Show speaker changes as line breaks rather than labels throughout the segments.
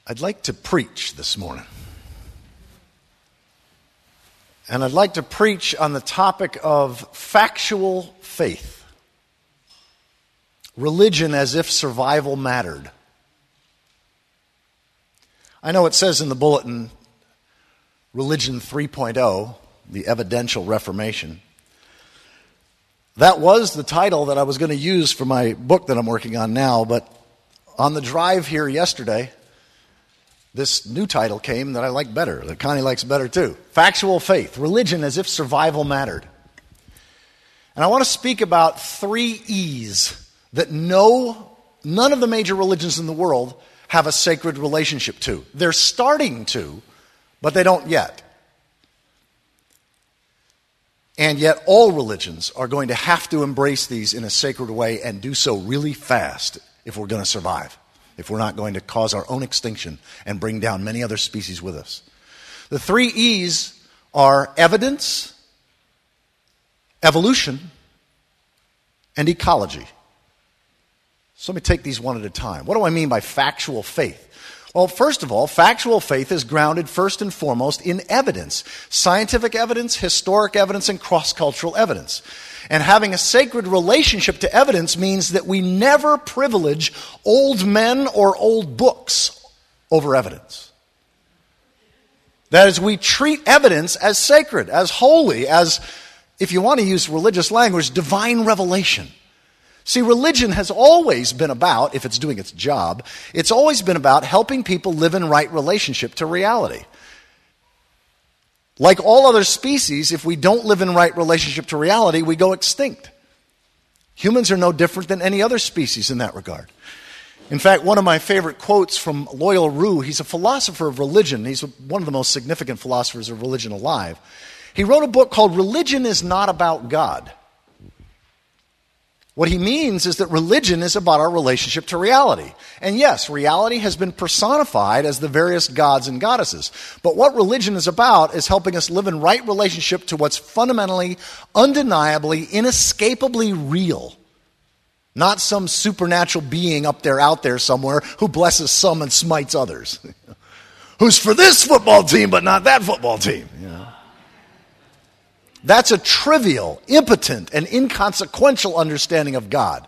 I'd like to preach this morning. And I'd like to preach on the topic of factual faith. Religion as if survival mattered. I know it says in the bulletin, Religion 3.0, the Evidential Reformation. That was the title that I was going to use for my book that I'm working on now, but on the drive here yesterday, this new title came that I like better, that Connie likes better too. Factual faith, religion as if survival mattered. And I want to speak about 3 E's that none of the major religions in the world have a sacred relationship to. They're starting to, but they don't yet. And yet all religions are going to have to embrace these in a sacred way and do so really fast if we're going to survive. If we're not going to cause our own extinction and bring down many other species with us. The 3 E's are evidence, evolution, and ecology. So let me take these one at a time. What do I mean by factual faith? Well, first of all, factual faith is grounded first and foremost in evidence. Scientific evidence, historic evidence, and cross-cultural evidence. And having a sacred relationship to evidence means that we never privilege old men or old books over evidence. That is, we treat evidence as sacred, as holy, as, if you want to use religious language, divine revelation. See, religion has always been about, if it's doing its job, it's always been about helping people live in right relationship to reality. Like all other species, if we don't live in right relationship to reality, we go extinct. Humans are no different than any other species in that regard. In fact, one of my favorite quotes from Loyal Rue, he's a philosopher of religion. He's one of the most significant philosophers of religion alive. He wrote a book called Religion is Not About God. What he means is that religion is about our relationship to reality. And yes, reality has been personified as the various gods and goddesses. But what religion is about is helping us live in right relationship to what's fundamentally, undeniably, inescapably real. Not some supernatural being up there, out there somewhere who blesses some and smites others. Who's for this football team but not that football team. You know? That's a trivial, impotent, and inconsequential understanding of God.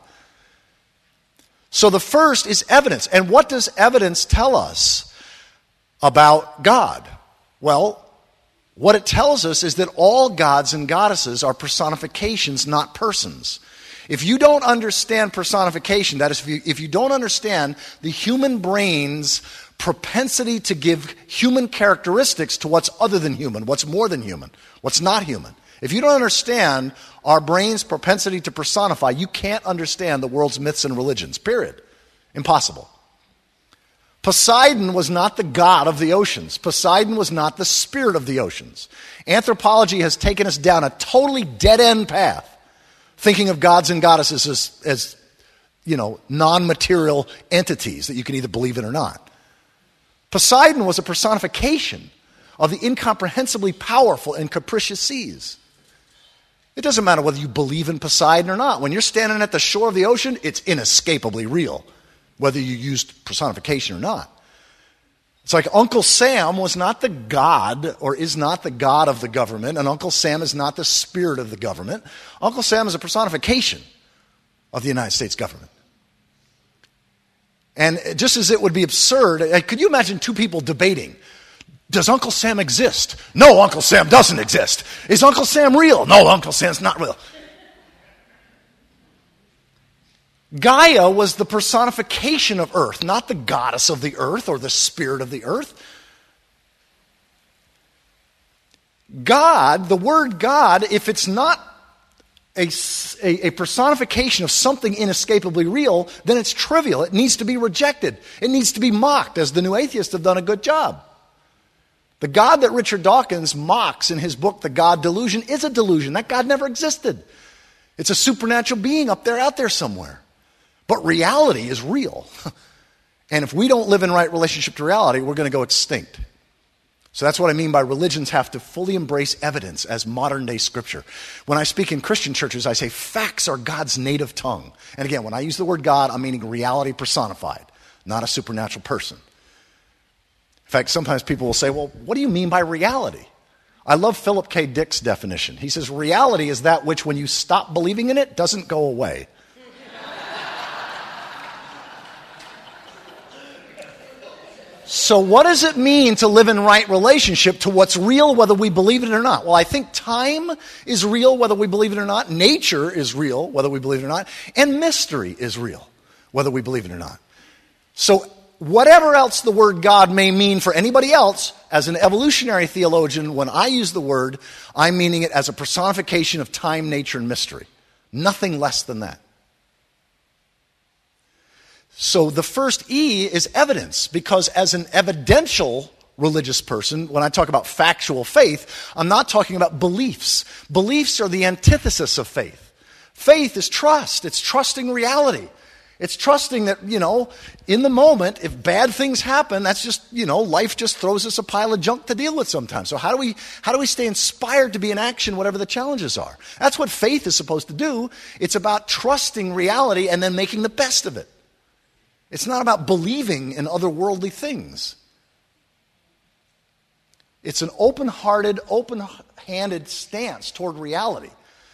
So the first is evidence. And what does evidence tell us about God? Well, what it tells us is that all gods and goddesses are personifications, not persons. If you don't understand personification, that is, if you don't understand the human brain's propensity to give human characteristics to what's other than human, what's more than human, what's not human. If you don't understand our brain's propensity to personify, you can't understand the world's myths and religions, period. Impossible. Poseidon was not the god of the oceans. Poseidon was not the spirit of the oceans. Anthropology has taken us down a totally dead-end path, thinking of gods and goddesses as non-material entities that you can either believe in or not. Poseidon was a personification of the incomprehensibly powerful and capricious seas. It doesn't matter whether you believe in Poseidon or not. When you're standing at the shore of the ocean, it's inescapably real, whether you used personification or not. It's like Uncle Sam was not the god, or is not the god of the government, and Uncle Sam is not the spirit of the government. Uncle Sam is a personification of the United States government. And just as it would be absurd, could you imagine 2 people debating? Does Uncle Sam exist? No, Uncle Sam doesn't exist. Is Uncle Sam real? No, Uncle Sam's not real. Gaia was the personification of earth, not the goddess of the earth or the spirit of the earth. God, the word God, if it's not a personification of something inescapably real, then it's trivial. It needs to be rejected. It needs to be mocked, as the New Atheists have done a good job. The God that Richard Dawkins mocks in his book, The God Delusion, is a delusion. That God never existed. It's a supernatural being up there, out there somewhere. But reality is real. And if we don't live in right relationship to reality, we're going to go extinct. So that's what I mean by religions have to fully embrace evidence as modern-day scripture. When I speak in Christian churches, I say facts are God's native tongue. And again, when I use the word God, I'm meaning reality personified, not a supernatural person. In fact, sometimes people will say, well, what do you mean by reality? I love Philip K. Dick's definition. He says, reality is that which, when you stop believing in it, doesn't go away. So what does it mean to live in right relationship to what's real, whether we believe it or not? Well, I think time is real, whether we believe it or not. Nature is real, whether we believe it or not. And mystery is real, whether we believe it or not. So whatever else the word God may mean for anybody else, as an evolutionary theologian, when I use the word, I'm meaning it as a personification of time, nature, and mystery. Nothing less than that. So the first E is evidence, because as an evidential religious person, when I talk about factual faith, I'm not talking about beliefs. Beliefs are the antithesis of faith. Faith is trust. It's trusting reality. It's trusting that, in the moment, if bad things happen, that's just, life just throws us a pile of junk to deal with sometimes. So how do we stay inspired to be in action, whatever the challenges are? That's what faith is supposed to do. It's about trusting reality and then making the best of it. It's not about believing in otherworldly things. It's an open-hearted, open-handed stance toward reality.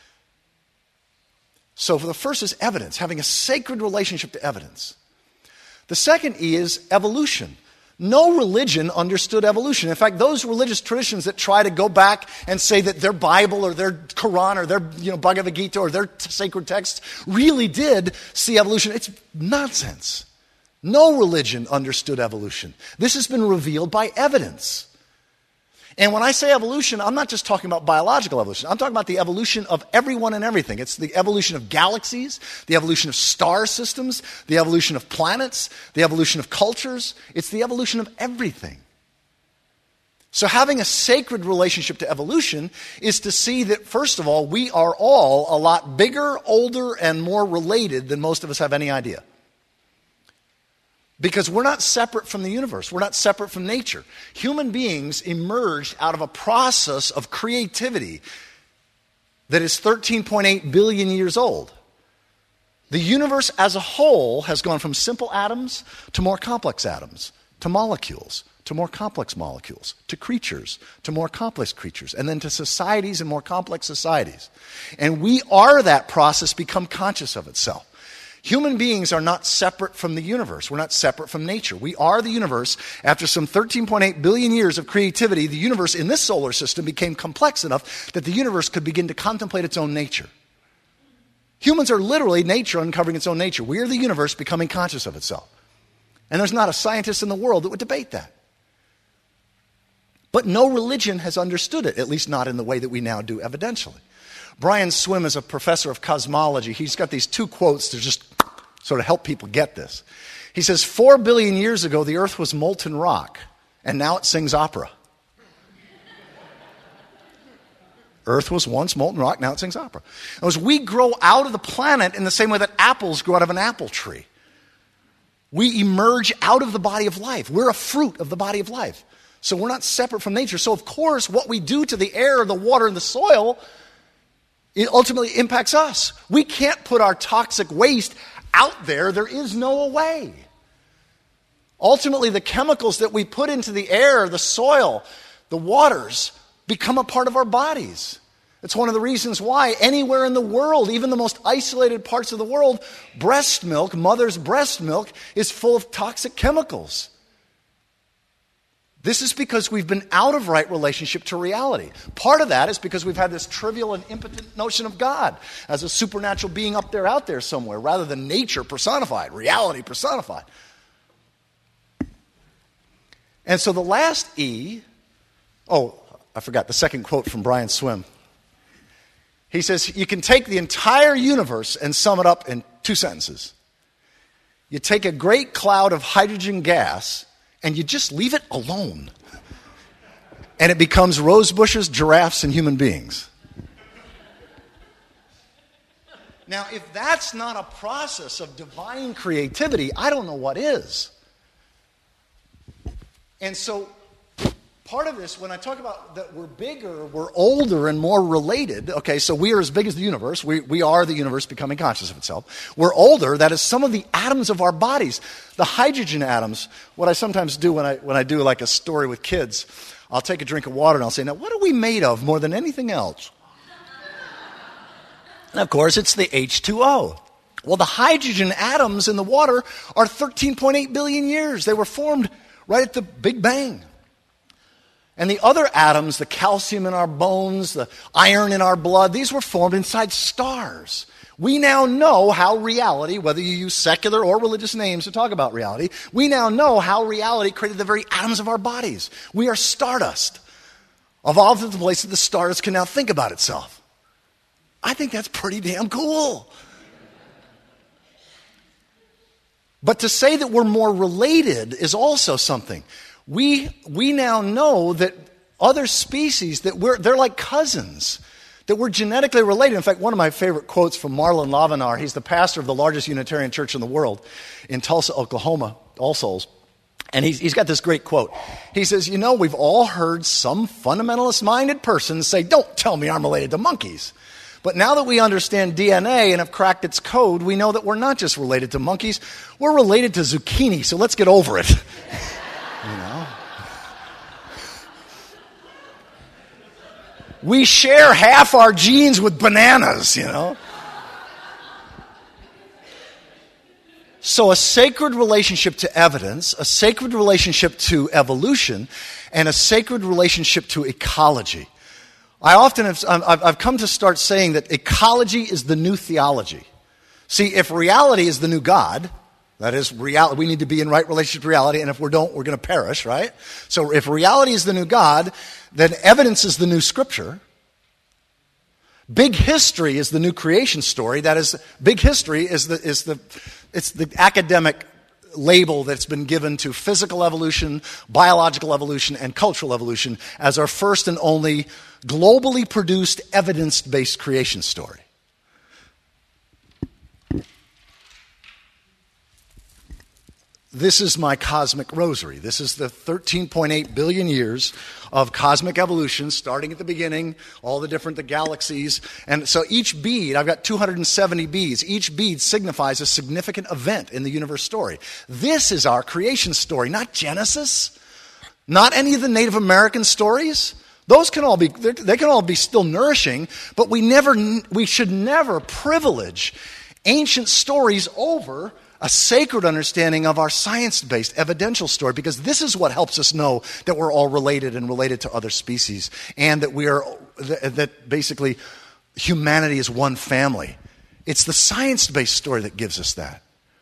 So for the first is evidence, having a sacred relationship to evidence. The second E is evolution. No religion understood evolution. In fact, those religious traditions that try to go back and say that their Bible or their Quran or their Bhagavad Gita or their sacred texts really did see evolution, it's nonsense. No religion understood evolution. This has been revealed by evidence. And when I say evolution, I'm not just talking about biological evolution. I'm talking about the evolution of everyone and everything. It's the evolution of galaxies, the evolution of star systems, the evolution of planets, the evolution of cultures. It's the evolution of everything. So having a sacred relationship to evolution is to see that, first of all, we are all a lot bigger, older, and more related than most of us have any idea. Because we're not separate from the universe. We're not separate from nature. Human beings emerged out of a process of creativity that is 13.8 billion years old. The universe as a whole has gone from simple atoms to more complex atoms, to molecules, to more complex molecules, to creatures, to more complex creatures, and then to societies and more complex societies. And we are that process become conscious of itself. Human beings are not separate from the universe. We're not separate from nature. We are the universe. After some 13.8 billion years of creativity, the universe in this solar system became complex enough that the universe could begin to contemplate its own nature. Humans are literally nature uncovering its own nature. We are the universe becoming conscious of itself. And there's not a scientist in the world that would debate that. But no religion has understood it, at least not in the way that we now do evidentially. Brian Swimme is a professor of cosmology. He's got these two quotes to just sort of help people get this. He says, 4 billion years ago, the earth was molten rock, and now it sings opera. Earth was once molten rock, now it sings opera. As we grow out of the planet in the same way that apples grow out of an apple tree. We emerge out of the body of life. We're a fruit of the body of life. So we're not separate from nature. So of course, what we do to the air, the water, and the soil, it ultimately impacts us. We can't put our toxic waste out there. There is no way. Ultimately, the chemicals that we put into the air, the soil, the waters, become a part of our bodies. It's one of the reasons why anywhere in the world, even the most isolated parts of the world, breast milk, mother's breast milk, is full of toxic chemicals. This is because we've been out of right relationship to reality. Part of that is because we've had this trivial and impotent notion of God as a supernatural being up there, out there somewhere, rather than nature personified, reality personified. And so the last E, I forgot the second quote from Brian Swimme. He says, you can take the entire universe and sum it up in 2 sentences. You take a great cloud of hydrogen gas and you just leave it alone. And it becomes rose bushes, giraffes, and human beings. Now, if that's not a process of divine creativity, I don't know what is. And so, Part of this, when I talk about that we're bigger, we're older and more related, okay, so we are as big as the universe. We are the universe becoming conscious of itself. We're older, that is some of the atoms of our bodies. The hydrogen atoms, what I sometimes do when I do like a story with kids, I'll take a drink of water and I'll say, now what are we made of more than anything else? And of course, it's the H2O. Well, the hydrogen atoms in the water are 13.8 billion years. They were formed right at the Big Bang. And the other atoms, the calcium in our bones, the iron in our blood, these were formed inside stars. We now know how reality, whether you use secular or religious names to talk about reality, we now know how reality created the very atoms of our bodies. We are stardust, evolved to the place that the stardust can now think about itself. I think that's pretty damn cool. But to say that we're more related is also something. We now know that other species, that they're like cousins, that we're genetically related. In fact, one of my favorite quotes from Marlon Lavenar, he's the pastor of the largest Unitarian church in the world in Tulsa, Oklahoma, All Souls. And he's got this great quote. He says, we've all heard some fundamentalist-minded person say, don't tell me I'm related to monkeys. But now that we understand DNA and have cracked its code, we know that we're not just related to monkeys, we're related to zucchini, so let's get over it. We share half our genes with bananas, So a sacred relationship to evidence, a sacred relationship to evolution, and a sacred relationship to ecology. I've come to start saying that ecology is the new theology. See, if reality is the new God, that is, reality, we need to be in right relationship to reality, and if we don't, we're going to perish, right? So if reality is the new God, then evidence is the new scripture. Big history is the new creation story. That is, big history is the academic label that's been given to physical evolution, biological evolution, and cultural evolution as our first and only globally produced evidence-based creation story. This is my cosmic rosary. This is the 13.8 billion years of cosmic evolution, starting at the beginning, all the galaxies. And so each bead, I've got 270 beads. Each bead signifies a significant event in the universe story. This is our creation story, not Genesis, not any of the Native American stories. Those can all be still nourishing, but we should never privilege ancient stories over a sacred understanding of our science-based evidential story, because this is what helps us know that we're all related and related to other species, and that basically humanity is one family. It's the science-based story that gives us that.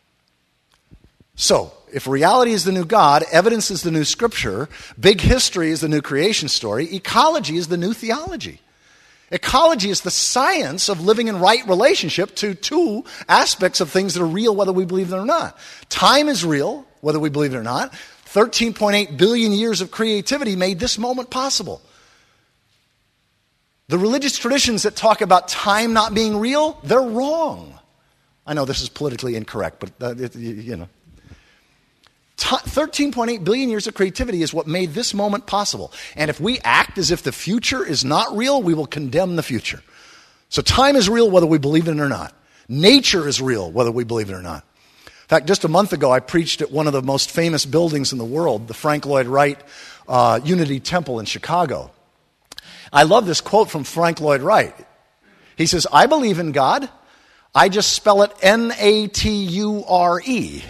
So, if reality is the new God, evidence is the new scripture, big history is the new creation story, ecology is the new theology. Ecology is the science of living in right relationship to two aspects of things that are real, whether we believe it or not. Time is real, whether we believe it or not. 13.8 billion years of creativity made this moment possible. The religious traditions that talk about time not being real, they're wrong. I know this is politically incorrect, but 13.8 billion years of creativity is what made this moment possible. And if we act as if the future is not real, we will condemn the future. So time is real whether we believe it or not. Nature is real whether we believe it or not. In fact, just a month ago, I preached at one of the most famous buildings in the world, the Frank Lloyd Wright Unity Temple in Chicago. I love this quote from Frank Lloyd Wright. He says, "I believe in God. I just spell it Nature."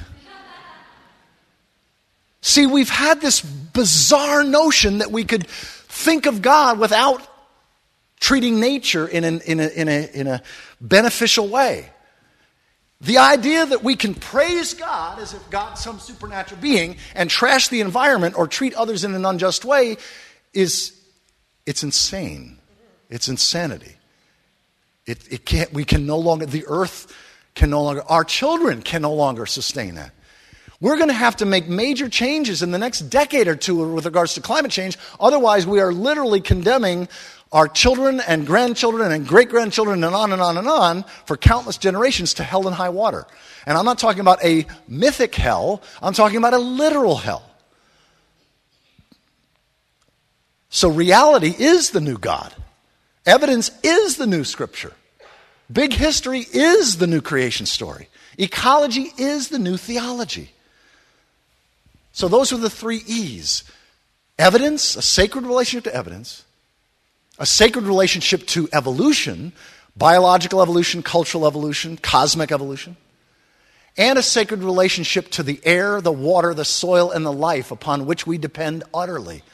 See, we've had this bizarre notion that we could think of God without treating nature in a beneficial way. The idea that we can praise God as if God's some supernatural being and trash the environment or treat others in an unjust way it's insane. It's insanity. The earth can no longer, our children can no longer sustain that. We're going to have to make major changes in the next decade or two with regards to climate change. Otherwise, we are literally condemning our children and grandchildren and great-grandchildren and on and on and on for countless generations to hell and high water. And I'm not talking about a mythic hell. I'm talking about a literal hell. So reality is the new God. Evidence is the new scripture. Big history is the new creation story. Ecology is the new theology. So those are the 3 E's. Evidence, a sacred relationship to evidence. A sacred relationship to evolution, biological evolution, cultural evolution, cosmic evolution. And a sacred relationship to the air, the water, the soil, and the life upon which we depend utterly.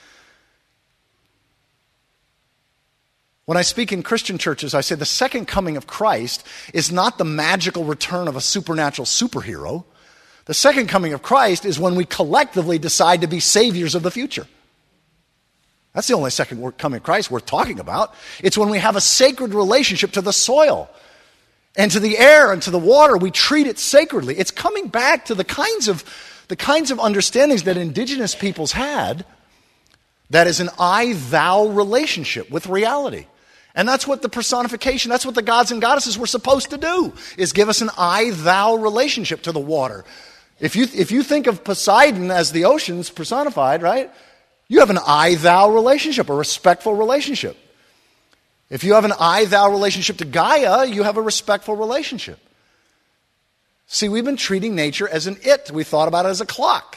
When I speak in Christian churches, I say the second coming of Christ is not the magical return of a supernatural superhero. The second coming of Christ is when we collectively decide to be saviors of the future. That's the only second coming of Christ worth talking about. It's when we have a sacred relationship to the soil and to the air and to the water. We treat it sacredly. It's coming back to the kinds of understandings that indigenous peoples had. That is an I-thou relationship with reality. And that's what the personification, that's what the gods and goddesses were supposed to do, is give us an I-thou relationship to the water. If you think of Poseidon as the oceans personified, right? You have an I-thou relationship, a respectful relationship. If you have an I-thou relationship to Gaia, you have a respectful relationship. See, we've been treating nature as an it. We thought about it as a clock.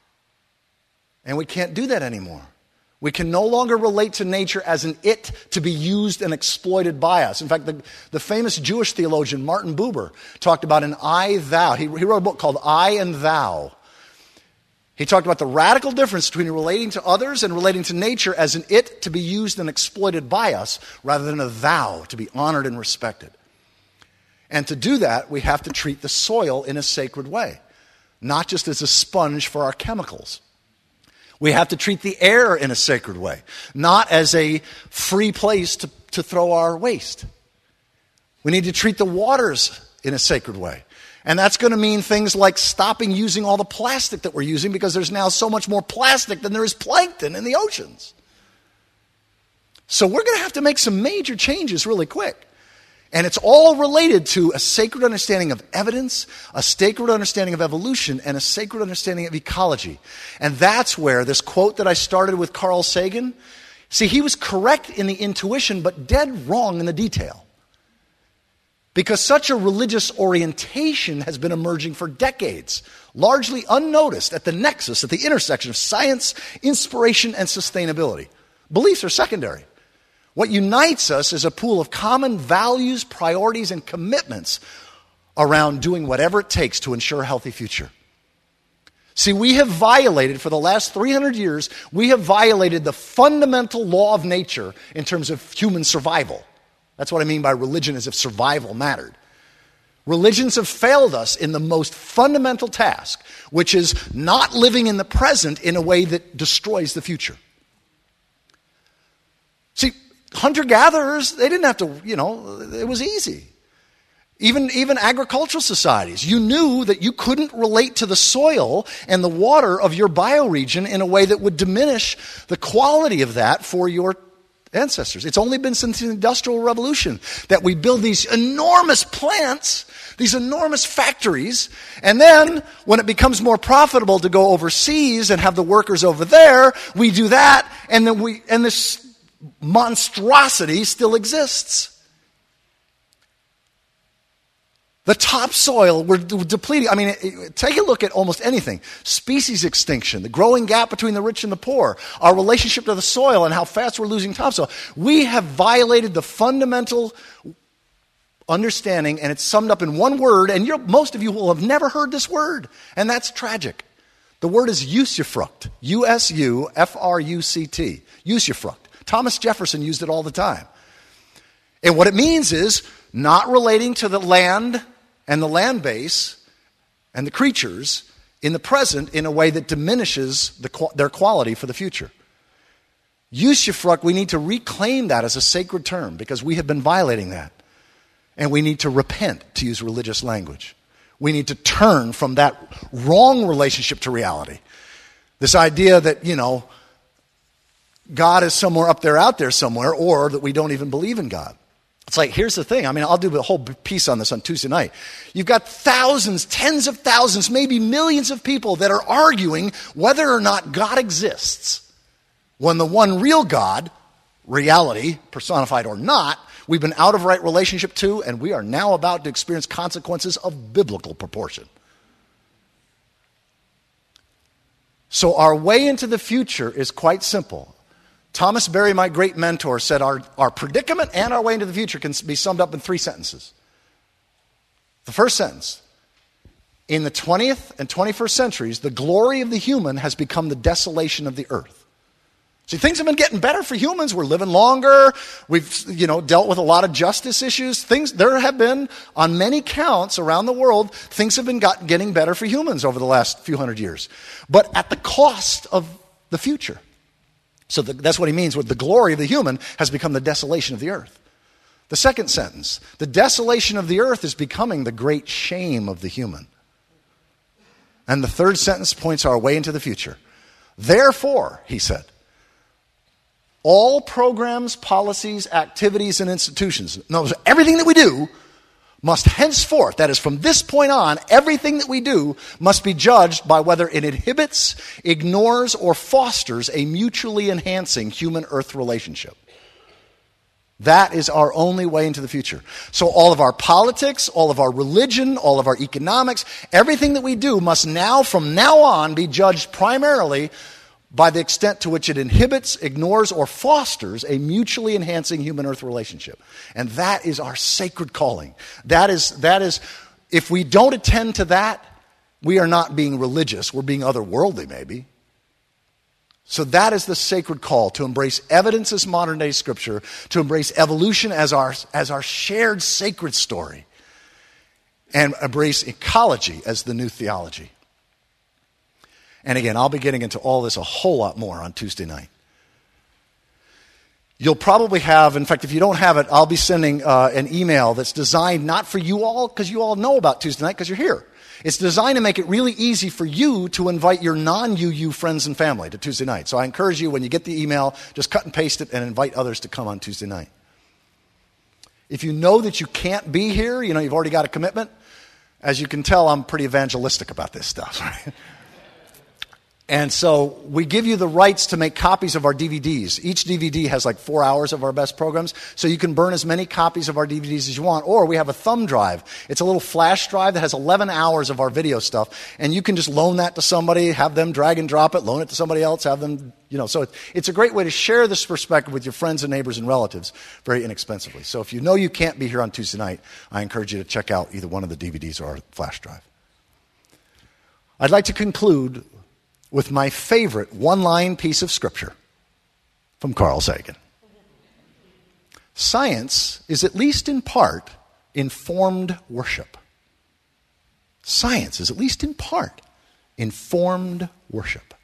And we can't do that anymore. We can no longer relate to nature as an it to be used and exploited by us. In fact, the famous Jewish theologian Martin Buber talked about an I-thou. He wrote a book called I and Thou. He talked about the radical difference between relating to others and relating to nature as an it to be used and exploited by us, rather than a thou to be honored and respected. And to do that, we have to treat the soil in a sacred way, not just as a sponge for our chemicals. We have to treat the air in a sacred way, not as a free place to throw our waste. We need to treat the waters in a sacred way. And that's going to mean things like stopping using all the plastic that we're using, because there's now so much more plastic than there is plankton in the oceans. So we're going to have to make some major changes really quick. And it's all related to a sacred understanding of evidence, a sacred understanding of evolution, and a sacred understanding of ecology. And that's where this quote that I started with Carl Sagan, see, he was correct in the intuition, but dead wrong in the detail. Because such a religious orientation has been emerging for decades, largely unnoticed at the nexus, at the intersection of science, inspiration, and sustainability. Beliefs are secondary. What unites us is a pool of common values, priorities, and commitments around doing whatever it takes to ensure a healthy future. See, we have violated, for the last 300 years, we have violated the fundamental law of nature in terms of human survival. That's what I mean by religion, as if survival mattered. Religions have failed us in the most fundamental task, which is not living in the present in a way that destroys the future. See, hunter-gatherers, they didn't have to, it was easy. Even agricultural societies, you knew that you couldn't relate to the soil and the water of your bioregion in a way that would diminish the quality of that for your ancestors. It's only been since the Industrial Revolution that we build these enormous plants, these enormous factories, and then when it becomes more profitable to go overseas and have the workers over there, we do that, and then this monstrosity still exists. The topsoil, we're depleting. I mean, take a look at almost anything. Species extinction, the growing gap between the rich and the poor, our relationship to the soil and how fast we're losing topsoil. We have violated the fundamental understanding, and it's summed up in one word, and most of you will have never heard this word, and that's tragic. The word is usufruct, U-S-U-F-R-U-C-T, usufruct. Thomas Jefferson used it all the time. And what it means is not relating to the land and the land base and the creatures in the present in a way that diminishes their quality for the future. Usufruct, we need to reclaim that as a sacred term because we have been violating that. And we need to repent, to use religious language. We need to turn from that wrong relationship to reality. This idea that, God is somewhere up there, out there somewhere, or that we don't even believe in God. It's like, here's the thing. I mean, I'll do a whole piece on this on Tuesday night. You've got thousands, tens of thousands, maybe millions of people that are arguing whether or not God exists. when the one real God, reality, personified or not, we've been out of right relationship to, and we are now about to experience consequences of biblical proportion. So our way into the future is quite simple. Thomas Berry, my great mentor, said our predicament and our way into the future can be summed up in 3 sentences. The first sentence, in the 20th and 21st centuries, the glory of the human has become the desolation of the earth. See, things have been getting better for humans. We're living longer. We've, dealt with a lot of justice issues. There have been, on many counts around the world, things have been getting better for humans over the last few hundred years. But at the cost of the future. So that's what he means with the glory of the human has become the desolation of the earth. The second sentence, the desolation of the earth is becoming the great shame of the human. And the third sentence points our way into the future. Therefore, he said, all programs, policies, activities, and institutions, in other words, everything that we do must henceforth, that is from this point on, everything that we do must be judged by whether it inhibits, ignores, or fosters a mutually enhancing human-earth relationship. That is our only way into the future. So all of our politics, all of our religion, all of our economics, everything that we do must now, from now on, be judged primarily by the extent to which it inhibits, ignores, or fosters a mutually enhancing human-earth relationship. And that is our sacred calling. That is, if we don't attend to that, we are not being religious. We're being otherworldly, maybe. So that is the sacred call, to embrace evidence as modern-day scripture, to embrace evolution as our shared sacred story, and embrace ecology as the new theology. And again, I'll be getting into all this a whole lot more on Tuesday night. You'll probably have, in fact, if you don't have it, I'll be sending an email that's designed not for you all, because you all know about Tuesday night because you're here. It's designed to make it really easy for you to invite your non-UU friends and family to Tuesday night. So I encourage you, when you get the email, just cut and paste it and invite others to come on Tuesday night. If you know that you can't be here, you've already got a commitment. As you can tell, I'm pretty evangelistic about this stuff, right? And so we give you the rights to make copies of our DVDs. Each DVD has like 4 hours of our best programs, so you can burn as many copies of our DVDs as you want. Or we have a thumb drive. It's a little flash drive that has 11 hours of our video stuff, and you can just loan that to somebody, have them drag and drop it, loan it to somebody else, have them, So it's a great way to share this perspective with your friends and neighbors and relatives very inexpensively. So if you know you can't be here on Tuesday night, I encourage you to check out either one of the DVDs or our flash drive. I'd like to conclude with my favorite one-line piece of scripture from Carl Sagan. Science is, at least in part, informed worship. Science is, at least in part, informed worship.